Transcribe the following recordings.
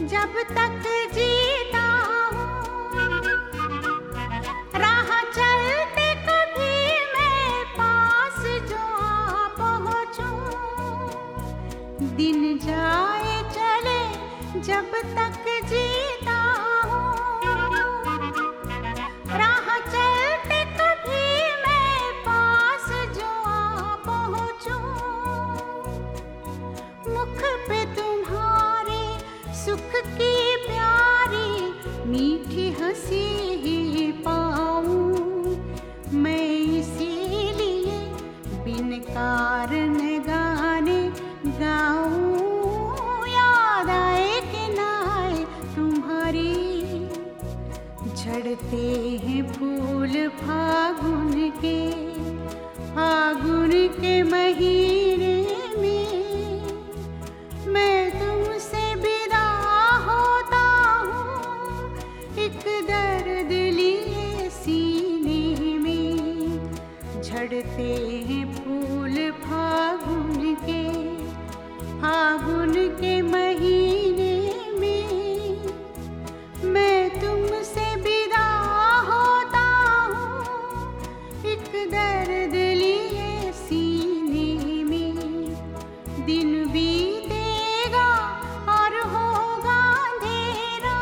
जब तक जीता हूँ, राह चलते कभी मैं पास जो आ पहुँचूं। दिन जाए चले जब तक जीता हूँ, राह चलते कभी मैं पास जो आ पहुँचूं। मुख पे तुम्हारे सुख की प्यारी मीठी हंसी ही पाऊं। मैं इसीलिए बिन कारण गाने गाऊं। याद आए कि ना आए तुम्हारी, झड़ते हैं फूल फागुन के महीने में। मैं तुमसे विदा होता हूँ एक दर्द लिए सीने में। झड़ते हैं फूल फागुन के महीने में। मैं तुमसे विदा होता हूँ एक दर्द लिए सीने में। दिन बीतेगा और होगा अंधेरा,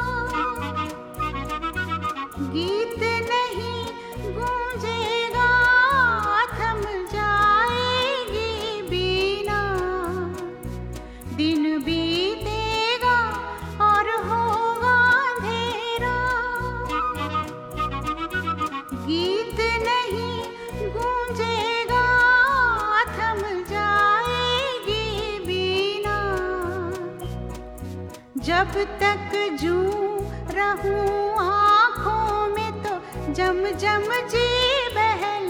गीत नहीं गूंजेगा, थम जाएगी बीना। दिन बीतेगा और होगा अंधेरा, गीत नहीं गूंजेगा, थम जाएगी बीना। जब तक जूं रहूं आँखों में तो जम जम जी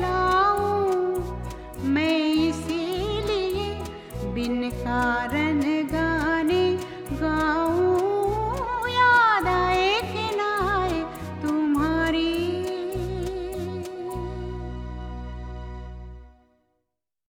बहलाऊं। मैं इसीलिए बिन कारण